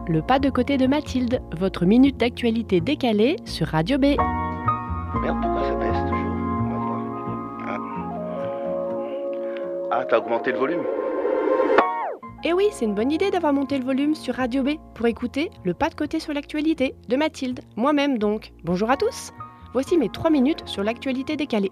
Le pas de côté de Mathilde, votre minute d'actualité décalée sur Radio B. Merde, pourquoi ça baisse toujours? On va voir. Ah, t'as augmenté le volume? Eh oui, c'est une bonne idée d'avoir monté le volume sur Radio B pour écouter Le pas de côté sur l'actualité de Mathilde, moi-même donc. Bonjour à tous. Voici mes 3 minutes sur l'actualité décalée.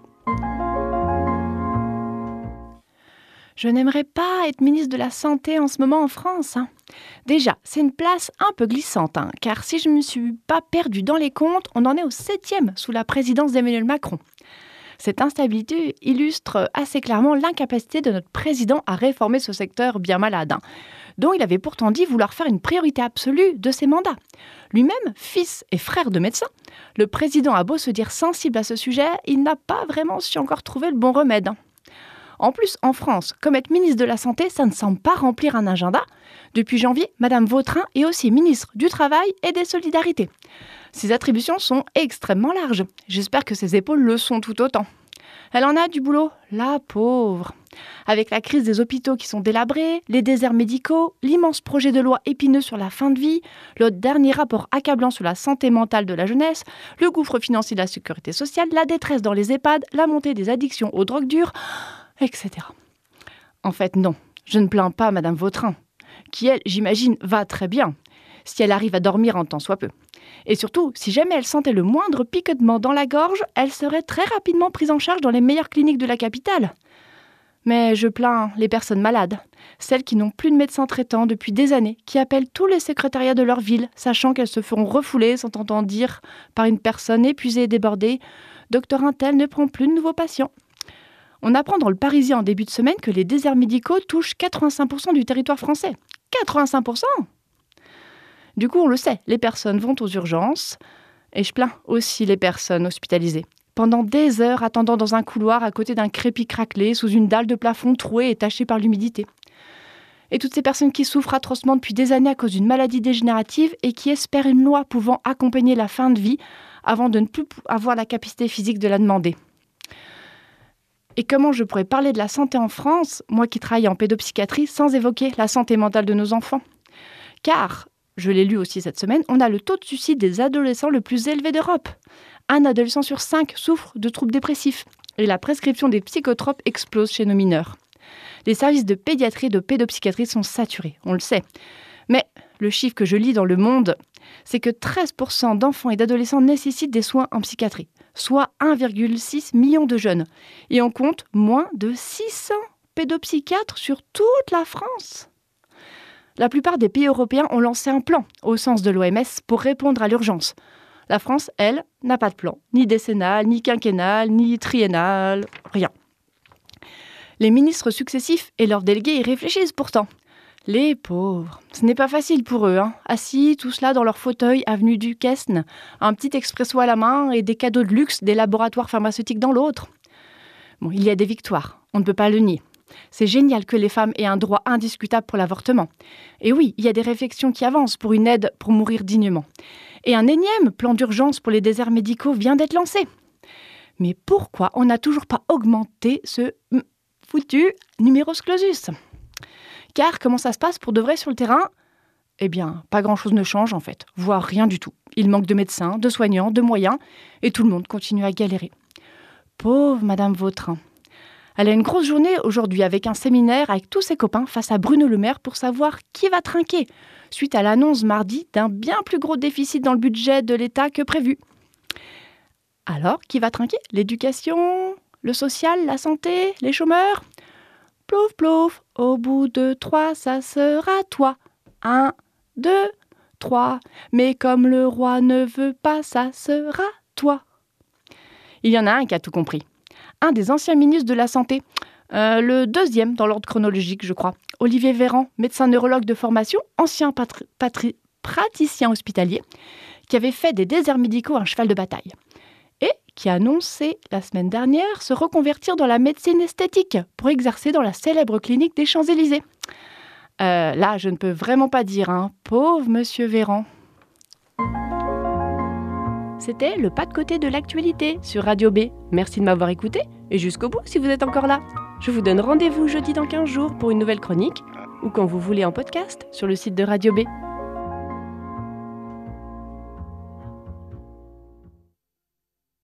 Je n'aimerais pas être ministre de la Santé en ce moment en France. Déjà, c'est une place un peu glissante, car si je ne me suis pas perdue dans les comptes, on en est au 7e sous la présidence d'Emmanuel Macron. Cette instabilité illustre assez clairement l'incapacité de notre président à réformer ce secteur bien malade, dont il avait pourtant dit vouloir faire une priorité absolue de ses mandats. Lui-même, fils et frère de médecin, le président a beau se dire sensible à ce sujet, il n'a pas vraiment su encore trouver le bon remède. En plus, en France, comme être ministre de la Santé, ça ne semble pas remplir un agenda. Depuis janvier, Madame Vautrin est aussi ministre du Travail et des Solidarités. Ses attributions sont extrêmement larges. J'espère que ses épaules le sont tout autant. Elle en a du boulot, la pauvre. Avec la crise des hôpitaux qui sont délabrés, les déserts médicaux, l'immense projet de loi épineux sur la fin de vie, le dernier rapport accablant sur la santé mentale de la jeunesse, le gouffre financier de la sécurité sociale, la détresse dans les EHPAD, la montée des addictions aux drogues dures, etc. En fait, non, je ne plains pas Madame Vautrin, qui, elle, j'imagine, va très bien, si elle arrive à dormir en tant soit peu. Et surtout, si jamais elle sentait le moindre picotement dans la gorge, elle serait très rapidement prise en charge dans les meilleures cliniques de la capitale. Mais je plains les personnes malades, celles qui n'ont plus de médecin traitant depuis des années, qui appellent tous les secrétariats de leur ville, sachant qu'elles se feront refouler, s'entendant dire par une personne épuisée et débordée « Docteur Intel ne prend plus de nouveaux patients ». On apprend dans le Parisien en début de semaine que les déserts médicaux touchent 85% du territoire français. 85%! Du coup, on le sait, les personnes vont aux urgences, et je plains aussi les personnes hospitalisées. Pendant des heures, attendant dans un couloir à côté d'un crépi craquelé, sous une dalle de plafond trouée et tachée par l'humidité. Et toutes ces personnes qui souffrent atrocement depuis des années à cause d'une maladie dégénérative et qui espèrent une loi pouvant accompagner la fin de vie avant de ne plus avoir la capacité physique de la demander. Et comment je pourrais parler de la santé en France, moi qui travaille en pédopsychiatrie, sans évoquer la santé mentale de nos enfants? Car, je l'ai lu aussi cette semaine, on a le taux de suicide des adolescents le plus élevé d'Europe. 1 adolescent sur 5 souffre de troubles dépressifs. Et la prescription des psychotropes explose chez nos mineurs. Les services de pédiatrie et de pédopsychiatrie sont saturés, on le sait. Mais le chiffre que je lis dans Le Monde, c'est que 13% d'enfants et d'adolescents nécessitent des soins en psychiatrie, soit 1,6 million de jeunes. Et on compte moins de 600 pédopsychiatres sur toute la France. La plupart des pays européens ont lancé un plan, au sens de l'OMS, pour répondre à l'urgence. La France, elle, n'a pas de plan, ni décennal, ni quinquennal, ni triennal, rien. Les ministres successifs et leurs délégués y réfléchissent pourtant. Les pauvres, ce n'est pas facile pour eux, assis tous là dans leur fauteuil avenue du Quesne, un petit expresso à la main et des cadeaux de luxe des laboratoires pharmaceutiques dans l'autre. Bon, il y a des victoires, on ne peut pas le nier. C'est génial que les femmes aient un droit indiscutable pour l'avortement. Et oui, il y a des réflexions qui avancent pour une aide pour mourir dignement. Et un énième plan d'urgence pour les déserts médicaux vient d'être lancé. Mais pourquoi on n'a toujours pas augmenté ce foutu numerus clausus? Car comment ça se passe pour de vrai sur le terrain? Eh bien, pas grand-chose ne change en fait, voire rien du tout. Il manque de médecins, de soignants, de moyens, et tout le monde continue à galérer. Pauvre Madame Vautrin. Elle a une grosse journée aujourd'hui avec un séminaire avec tous ses copains face à Bruno Le Maire pour savoir qui va trinquer, suite à l'annonce mardi d'un bien plus gros déficit dans le budget de l'État que prévu. Alors, qui va trinquer? L'éducation, le social, la santé, les chômeurs? Plouf, plouf, au bout de 3, ça sera toi. 1, 2, 3, mais comme le roi ne veut pas, ça sera toi. Il y en a un qui a tout compris. Un des anciens ministres de la Santé, le 2e dans l'ordre chronologique, je crois. Olivier Véran, médecin neurologue de formation, ancien praticien hospitalier, qui avait fait des déserts médicaux un cheval de bataille. Et qui a annoncé la semaine dernière se reconvertir dans la médecine esthétique pour exercer dans la célèbre clinique des Champs-Élysées. Là, je ne peux vraiment pas dire, pauvre monsieur Véran. C'était le pas de côté de l'actualité sur Radio B. Merci de m'avoir écouté et jusqu'au bout si vous êtes encore là. Je vous donne rendez-vous jeudi dans 15 jours pour une nouvelle chronique ou quand vous voulez en podcast sur le site de Radio B.